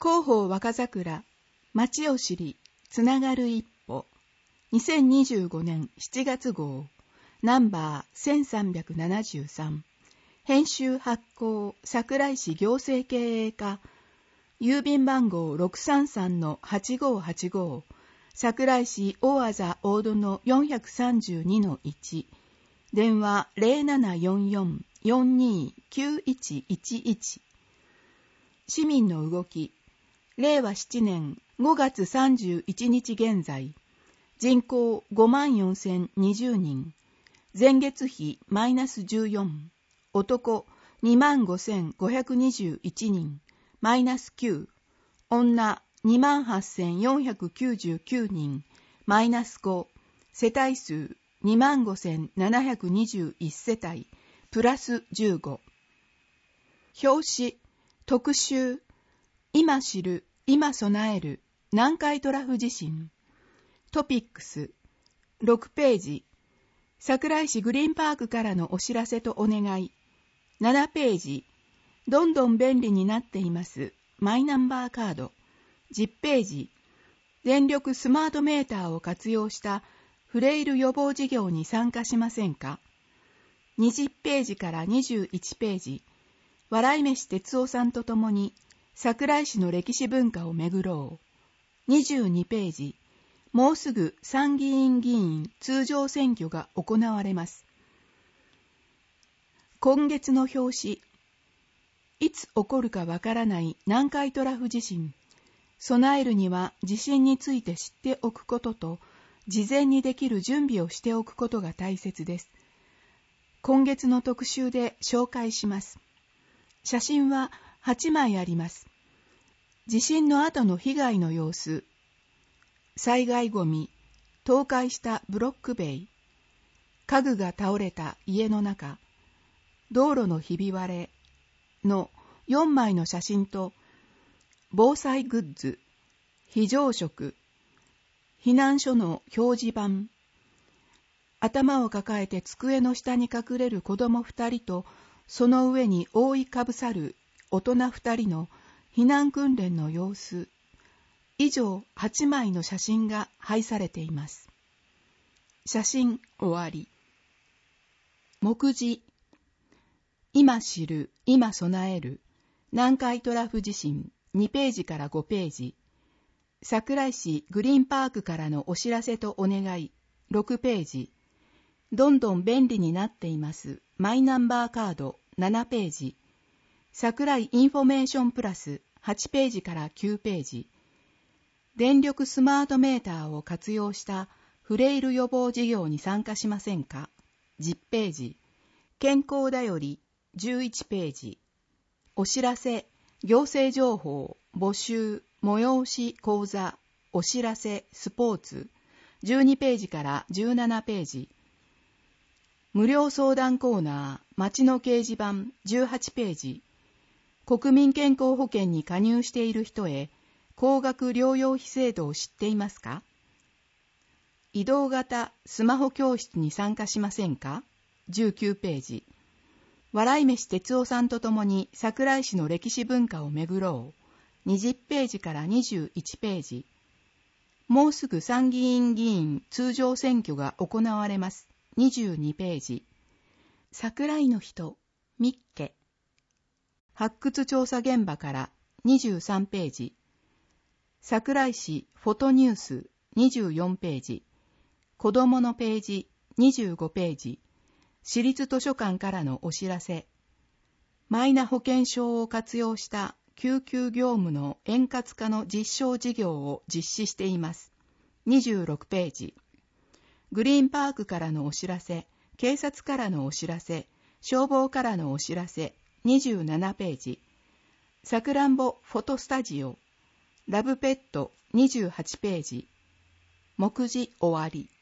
広報若桜、町を知り、つながる一歩。2025年7月号、ナンバー1373。編集発行、桜井市行政経営課。郵便番号 633-8585。桜井市大字大戸の432-1。電話 0744-429111。市民の動き。令和7年5月31日現在、人口54,020人、前月比マイナス14、男25,521人、マイナス9、女28,499人、マイナス5、世帯数25,721世帯、プラス15。表紙、特集、今知る、今備える、南海トラフ地震。トピックス、6ページ。桜井市グリーンパークからのお知らせとお願い。7ページ。どんどん便利になっています。マイナンバーカード。10ページ。電力スマートメーターを活用したフレイル予防事業に参加しませんか。20ページから21ページ。笑い飯哲夫さんと共に桜井市の歴史文化をめぐろう。22ページ。もうすぐ参議院議員通常選挙が行われます。今月の表紙。いつ起こるかわからない南海トラフ地震。備えるには地震について知っておくことと、事前にできる準備をしておくことが大切です。今月の特集で紹介します。写真は8枚あります。地震の後の被害の様子、災害ゴミ、倒壊したブロック塀、家具が倒れた家の中、道路のひび割れの4枚の写真と、防災グッズ、非常食、避難所の表示板、頭を抱えて机の下に隠れる子供2人と、その上に覆いかぶさる大人2人の避難訓練の様子、以上8枚の写真が配されています。写真終わり。目次。今知る、今備える、南海トラフ地震2ページから5ページ。桜井市グリーンパークからのお知らせとお願い6ページ。どんどん便利になっていますマイナンバーカード7ページ。桜井インフォメーションプラス8ページから9ページ。電力スマートメーターを活用したフレイル予防事業に参加しませんか10ページ。健康だより11ページ。お知らせ、行政情報、募集、催し、講座、お知らせ、スポーツ、12ページから17ページ。無料相談コーナー、町の掲示板、18ページ。国民健康保険に加入している人へ、高額療養費制度を知っていますか？移動型スマホ教室に参加しませんか？ 19 ページ。笑い飯哲夫さんと共に桜井市の歴史文化をめぐろう。20ページから21ページ。もうすぐ参議院議員通常選挙が行われます。22ページ。桜井の人、ミッケ。発掘調査現場から23ページ。桜井市フォトニュース24ページ。子どものページ25ページ。市立図書館からのお知らせ。マイナ保険証を活用した救急業務の円滑化の実証事業を実施しています。26ページ。グリーンパークからのお知らせ、警察からのお知らせ、消防からのお知らせ、27ページ。さくらんぼフォトスタジオ、ラブペット28ページ。目次終わり。